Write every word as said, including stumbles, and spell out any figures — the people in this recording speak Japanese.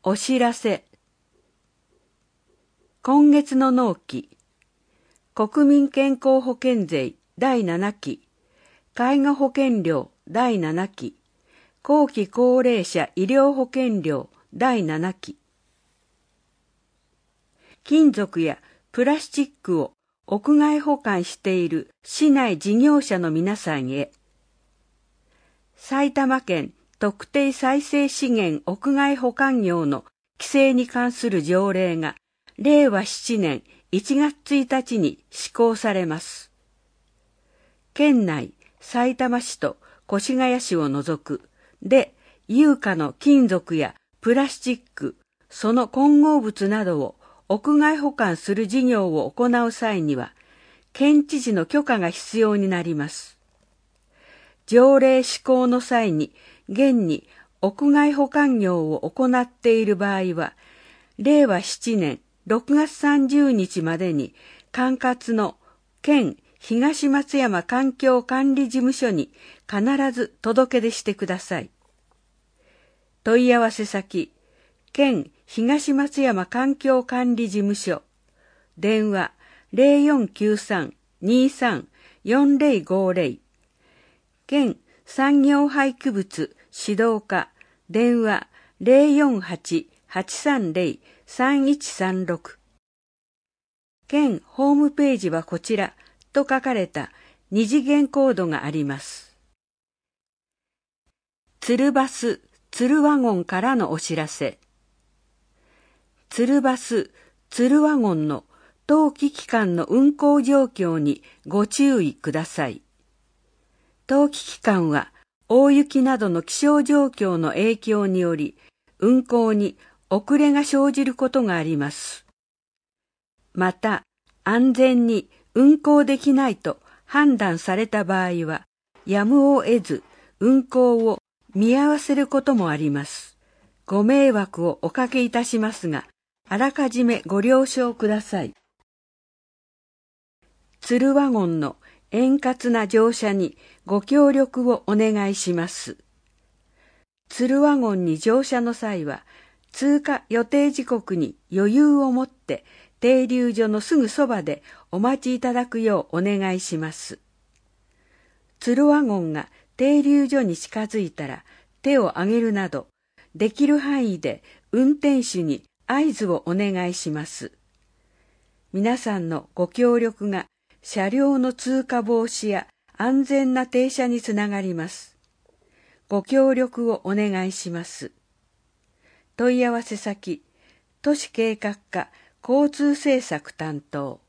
お知らせ。今月の納期、国民健康保険税だいななき、介護保険料だいななき、後期高齢者医療保険料だいななき。金属やプラスチックを屋外保管している市内事業者の皆さんへ、埼玉県特定再生資源屋外保管業の規制に関する条例がれいわしちねんいちがつついたちに施行されます。県内、さいたま市と越谷市を除くで有価の金属やプラスチック、その混合物などを屋外保管する事業を行う際には、県知事の許可が必要になります。条例施行の際に、現に屋外保管業を行っている場合は、れいわしちねんろくがつさんじゅうにちまでに管轄の県東松山環境管理事務所に必ず届け出してください。問い合わせ先、県東松山環境管理事務所、電話 ゼロよんきゅうさん にーさん よんゼロごゼロ、県産業廃棄物指導課、電話 ゼロよんはち はちさんゼロ さんいちさんろく、県ホームページはこちらと書かれた二次元コードがあります。ツルバス、ツルワゴンからのお知らせ。ツルバス、ツルワゴンの当期期間の運行状況にご注意ください。当期期間は大雪などの気象状況の影響により運行に遅れが生じることがあります。また、安全に運行できないと判断された場合は、やむを得ず運行を見合わせることもあります。ご迷惑をおかけいたしますが、あらかじめご了承ください。ツルワゴンの円滑な乗車にご協力をお願いします。ツルワゴンに乗車の際は、通過予定時刻に余裕を持って停留所のすぐそばでお待ちいただくようお願いします。ツルワゴンが停留所に近づいたら手を挙げるなど、できる範囲で運転手に合図をお願いします。皆さんのご協力が車両の通過防止や安全な停車につながります。ご協力をお願いします。問い合わせ先、都市計画課交通政策担当。